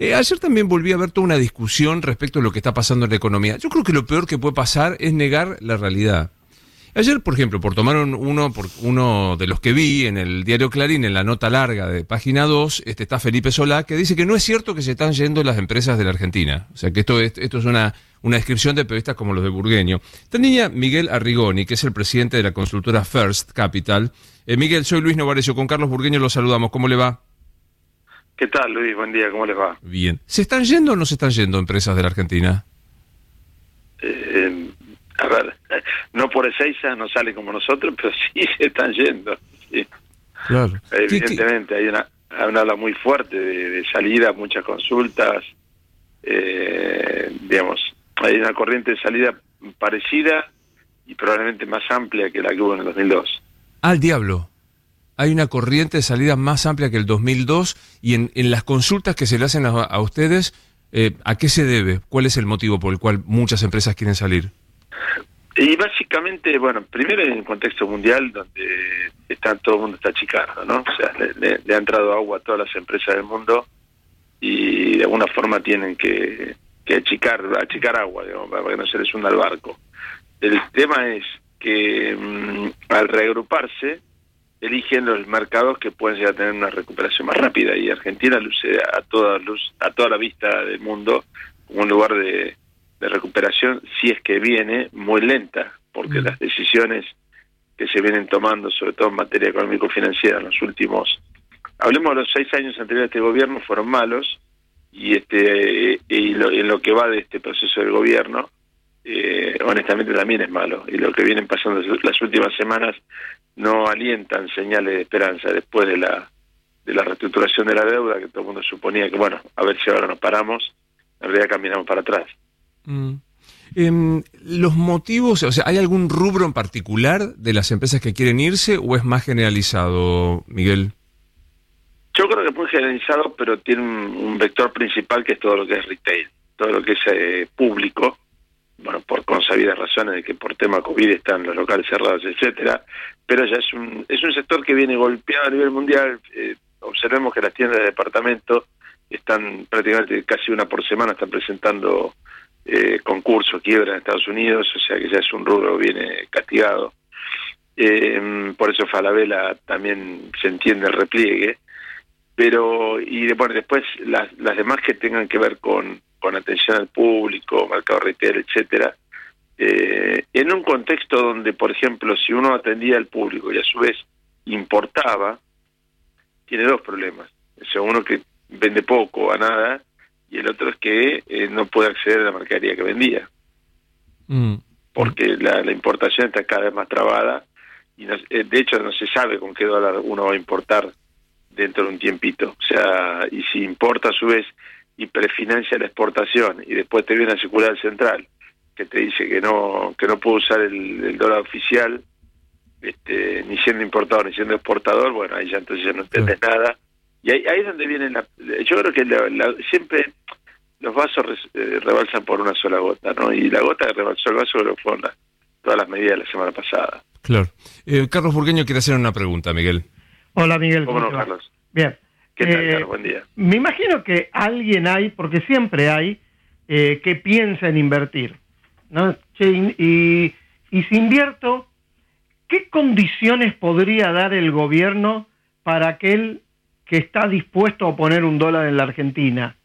Ayer también volví a ver toda una discusión respecto a lo que está pasando en la economía. Yo creo que lo peor que puede pasar es negar la realidad. Ayer, por ejemplo, por uno de los que vi en el diario Clarín, en la nota larga de página 2, está Felipe Solá, que dice que no es cierto que se están yendo las empresas de la Argentina. O sea, que esto es una descripción de periodistas como los de Burgueño. Tenía Miguel Arrigoni, que es el presidente de la consultora First Capital. Miguel, soy Luis Novarecio, con Carlos Burgueño los saludamos. ¿Cómo le va? ¿Qué tal, Luis? Buen día, ¿cómo les va? Bien. ¿Se están yendo o no se están yendo empresas de la Argentina? A ver, no por Ezeiza no sale como nosotros, pero sí se están yendo. Sí. Claro. Evidentemente hay una ola muy fuerte de salida, muchas consultas, digamos, hay una corriente de salida parecida y probablemente más amplia que la que hubo en el 2002. Al diablo. Hay una corriente de salida más amplia que el 2002 y en las consultas que se le hacen a ustedes, ¿a qué se debe? ¿Cuál es el motivo por el cual muchas empresas quieren salir? Y básicamente, bueno, primero en el contexto mundial donde todo el mundo está achicando, ¿no? O sea, le ha entrado agua a todas las empresas del mundo y de alguna forma tienen que achicar agua, digamos, para que no se les hunda el barco. El tema es que al reagruparse eligen los mercados que pueden llegar a tener una recuperación más rápida y Argentina luce a toda la vista del mundo como un lugar de recuperación, si es que viene, muy lenta, porque las decisiones que se vienen tomando, sobre todo en materia económico-financiera, en los últimos, hablemos de los 6 años anteriores a este gobierno, fueron malos, y en lo que va de este proceso del gobierno, honestamente también es malo, y lo que vienen pasando las últimas semanas no alientan señales de esperanza después de la reestructuración de la deuda, que todo el mundo suponía que, bueno, a ver si ahora nos paramos, en realidad caminamos para atrás. Los motivos, o sea, ¿hay algún rubro en particular de las empresas que quieren irse o es más generalizado, Miguel? Yo creo que es muy generalizado, pero tiene un vector principal que es todo lo que es retail, todo lo que es público, bueno, por consabidas razones de que por tema COVID están los locales cerrados, etcétera, pero ya es un sector que viene golpeado a nivel mundial. Observemos que las tiendas de departamento están prácticamente casi una por semana, están presentando concursos, quiebra en Estados Unidos, o sea que ya es un rubro que viene castigado. Por eso Falabella también se entiende el repliegue, pero bueno, después las demás que tengan que ver con atención al público, mercado retail, etcétera, en un contexto donde, por ejemplo, si uno atendía al público y a su vez importaba, tiene dos problemas. O sea, uno que vende poco a nada, y el otro es que no puede acceder a la mercadería que vendía. Porque la importación está cada vez más trabada, y de hecho no se sabe con qué dólar uno va a importar dentro de un tiempito. O sea, y si importa a su vez y prefinancia la exportación, y después te viene a circular central que te dice que no puede usar el dólar oficial, ni siendo importador ni siendo exportador, bueno, ahí ya entonces ya no entiendes nada. Y ahí es donde viene yo creo que siempre los vasos rebalsan por una sola gota, ¿no? Y la gota que rebalsó el vaso lo fueron todas las medidas de la semana pasada. Claro. Carlos Burgueño quiere hacer una pregunta, Miguel. Hola, Miguel. ¿Cómo no, Carlos? Bien. ¿Qué tal, Carlos? Buen día. Me imagino que alguien hay, porque siempre hay, que piensa en invertir, ¿no? Y si invierto, ¿qué condiciones podría dar el gobierno para aquel que está dispuesto a poner un dólar en la Argentina?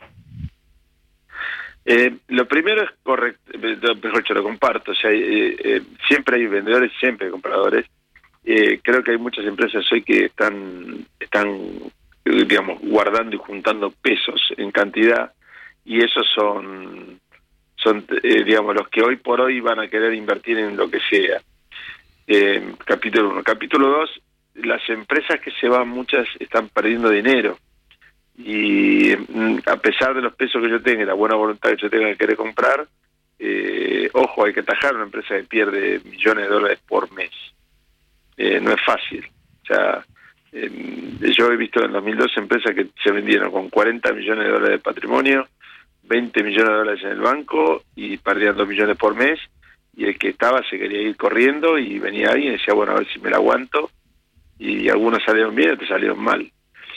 Lo primero es correcto, mejor dicho, lo comparto. O sea, siempre hay vendedores, siempre hay compradores. Creo que hay muchas empresas hoy que están digamos, guardando y juntando pesos en cantidad, y esos son digamos, los que hoy por hoy van a querer invertir en lo que sea. Capítulo 1. Capítulo 2, las empresas que se van, muchas están perdiendo dinero, y a pesar de los pesos que yo tenga y la buena voluntad que yo tenga de querer comprar, ojo, hay que atajar una empresa que pierde millones de dólares por mes. No es fácil. O sea, yo he visto en 2012 empresas que se vendieron con 40 millones de dólares de patrimonio, 20 millones de dólares en el banco, y perdían 2 millones por mes, y el que estaba se quería ir corriendo, y venía alguien y decía, bueno, a ver si me la aguanto, y algunos salieron bien, otros salieron mal.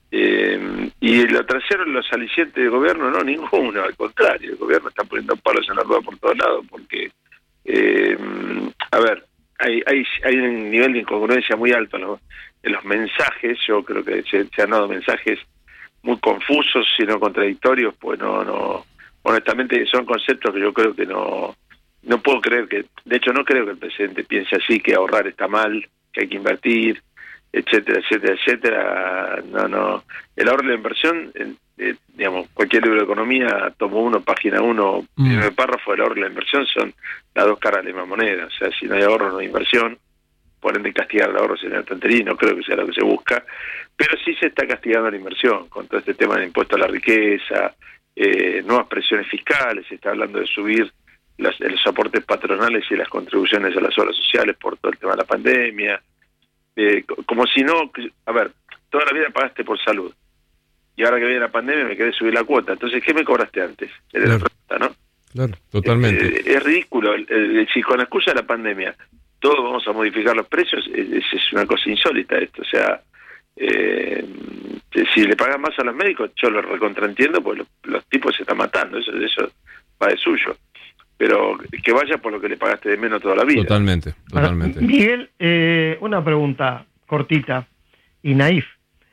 Y lo tercero, los alicientes del gobierno, no, ninguno, al contrario, el gobierno está poniendo palos en la rueda por todos lados, porque, a ver, hay un nivel de incongruencia muy alto en los mensajes. Yo creo que se han dado mensajes muy confusos, sino contradictorios, pues no, honestamente son conceptos que yo creo que no puedo creer de hecho no creo que el presidente piense así, que ahorrar está mal, que hay que invertir, etcétera, etcétera, etcétera. No, el ahorro y la inversión, digamos, cualquier libro de economía, tomo 1, página 1, primer párrafo, el ahorro y la inversión son las dos caras de la misma moneda. O sea, si no hay ahorro, no hay inversión. Por ende, castigar el ahorro sería una tontería, no creo que sea lo que se busca, pero sí se está castigando la inversión, con todo este tema de impuesto a la riqueza, nuevas presiones fiscales, se está hablando de subir los aportes patronales y las contribuciones a las obras sociales por todo el tema de la pandemia, como si no, a ver, toda la vida pagaste por salud, y ahora que viene la pandemia me querés subir la cuota, entonces, ¿qué me cobraste antes? Era la pregunta, ¿no? Claro, totalmente. Es ridículo, si con la excusa de la pandemia todos vamos a modificar los precios, es una cosa insólita esto. O sea, si le pagan más a los médicos, yo lo recontraentiendo, pues los tipos se están matando, eso va de suyo. Pero que vaya por lo que le pagaste de menos toda la vida. Totalmente. Miguel, una pregunta cortita y naif.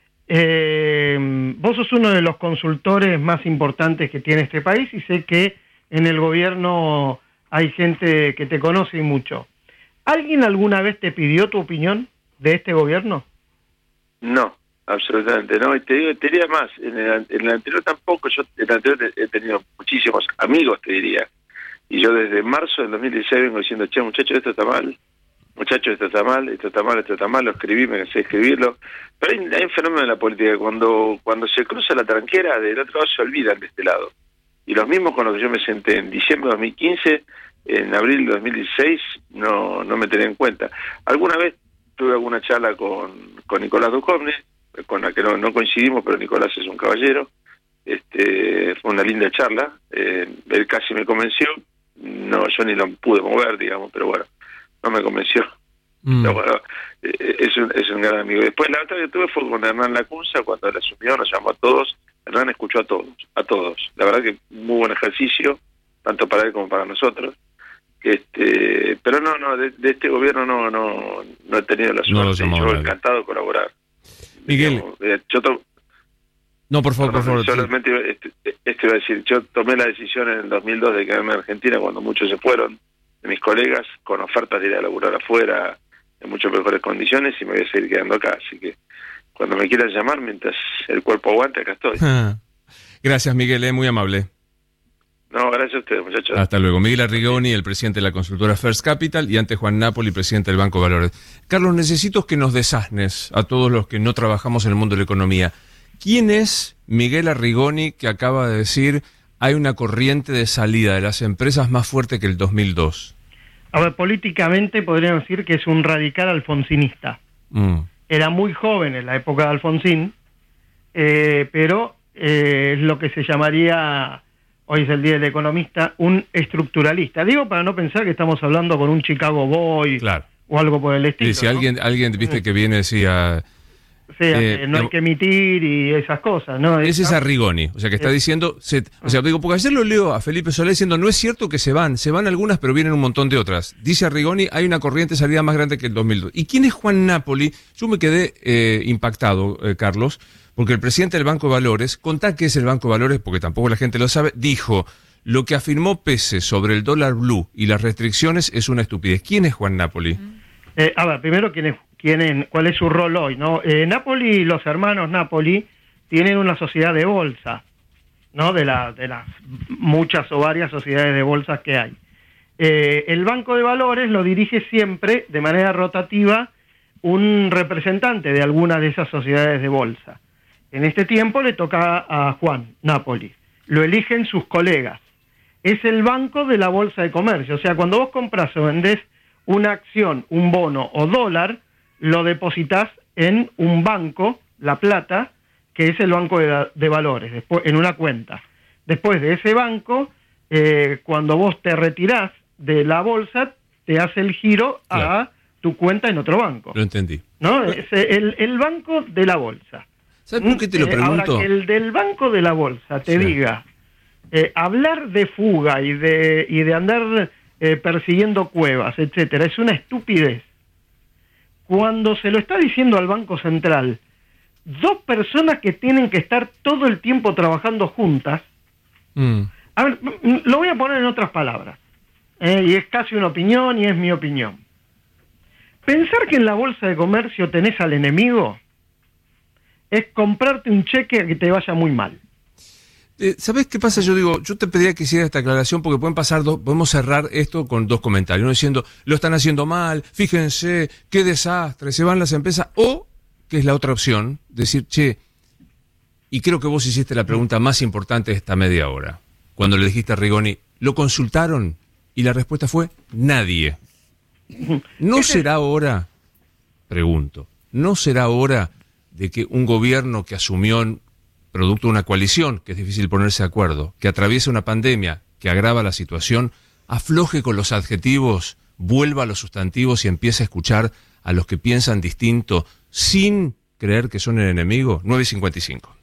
Vos sos uno de los consultores más importantes que tiene este país y sé que en el gobierno hay gente que te conoce y mucho. ¿Alguien alguna vez te pidió tu opinión de este gobierno? No, absolutamente no. Y te diría más, en el anterior tampoco. Yo en el anterior he tenido muchísimos amigos, te diría. Y yo desde marzo del 2016 vengo diciendo, che, muchachos, esto está mal. Muchachos, esto está mal, esto está mal, esto está mal. Lo escribí, me cansé de escribirlo. Pero hay un fenómeno en la política. Cuando se cruza la tranquera, del otro lado se olvidan de este lado. Y los mismos con los que yo me senté en diciembre de 2015... en abril de 2016 no me tenía en cuenta. Alguna vez tuve alguna charla con Nicolás Duchovny, con la que no coincidimos, pero Nicolás es un caballero. Fue una linda charla. Él casi me convenció. No, yo ni lo pude mover, digamos, pero bueno, no me convenció. Pero bueno, es un gran amigo. Después la otra que tuve fue con Hernán Lacunza, cuando él asumió, nos llamó a todos. Hernán escuchó a todos. La verdad que muy buen ejercicio, tanto para él como para nosotros. Pero no, de este gobierno no he tenido la suerte. Yo encantado de colaborar. Miguel. No, por favor. Solamente iba a decir, yo tomé la decisión en el 2002 de quedarme en Argentina cuando muchos se fueron, de mis colegas, con ofertas de ir a laburar afuera en mucho mejores condiciones, y me voy a seguir quedando acá. Así que cuando me quieran llamar, mientras el cuerpo aguante, acá estoy. Gracias, Miguel, muy amable. No, gracias a ustedes, muchachos. Hasta luego. Miguel Arrigoni, el presidente de la consultora First Capital, y antes Juan Napoli, presidente del Banco Valores. Carlos, necesito que nos desasnes a todos los que no trabajamos en el mundo de la economía. ¿Quién es Miguel Arrigoni, que acaba de decir hay una corriente de salida de las empresas más fuerte que el 2002? A ver, políticamente podríamos decir que es un radical alfonsinista. Era muy joven en la época de Alfonsín, pero es lo que se llamaría... Hoy es el Día del Economista, un estructuralista. Digo, para no pensar que estamos hablando con un Chicago Boy, claro, o algo por el estilo. Sí, si ¿no? alguien viste que viene decía... no hay que emitir y esas cosas, ¿no? Ese es Arrigoni, o sea que está diciendo... digo, porque ayer lo leo a Felipe Solá diciendo, no es cierto que se van algunas, pero vienen un montón de otras. Dice Arrigoni, hay una corriente de salida más grande que el 2002. ¿Y quién es Juan Napoli? Yo me quedé impactado, Carlos, porque el presidente del Banco de Valores, contá qué es el Banco de Valores, porque tampoco la gente lo sabe, dijo, lo que afirmó Pese sobre el dólar blue y las restricciones es una estupidez. ¿Quién es Juan Napoli? A ver, primero, ¿cuál es su rol hoy? ¿No? Napoli, los hermanos Napoli, tienen una sociedad de bolsa, ¿no? De las muchas o varias sociedades de bolsas que hay. El Banco de Valores lo dirige siempre, de manera rotativa, un representante de alguna de esas sociedades de bolsa. En este tiempo le toca a Juan Napoli. Lo eligen sus colegas. Es el banco de la Bolsa de Comercio. O sea, cuando vos compras o vendés una acción, un bono o dólar, lo depositas en un banco, la plata, que es el Banco de Valores, después, en una cuenta. Después de ese banco, cuando vos te retirás de la bolsa, te hace el giro a tu cuenta en otro banco. Lo entendí. ¿No? Es el banco de la bolsa. ¿Sabes por qué te lo pregunto? Ahora, que el del Banco de la Bolsa te diga, hablar de fuga y de andar persiguiendo cuevas, etcétera, es una estupidez. Cuando se lo está diciendo al Banco Central, dos personas que tienen que estar todo el tiempo trabajando juntas, a ver, lo voy a poner en otras palabras, y es casi una opinión y es mi opinión. Pensar que en la Bolsa de Comercio tenés al enemigo es comprarte un cheque a que te vaya muy mal. ¿Sabés qué pasa? Yo te pediría que hiciera esta aclaración porque podemos cerrar esto con dos comentarios, uno diciendo, lo están haciendo mal, fíjense, qué desastre, se van las empresas, o, que es la otra opción, decir, che, y creo que vos hiciste la pregunta más importante de esta media hora, cuando le dijiste a Rigoni, ¿lo consultaron? Y la respuesta fue, nadie. ¿No será hora, pregunto, no será hora de que un gobierno que asumió producto de una coalición, que es difícil ponerse de acuerdo, que atraviesa una pandemia que agrava la situación, afloje con los adjetivos, vuelva a los sustantivos y empiece a escuchar a los que piensan distinto sin creer que son el enemigo? 9:55.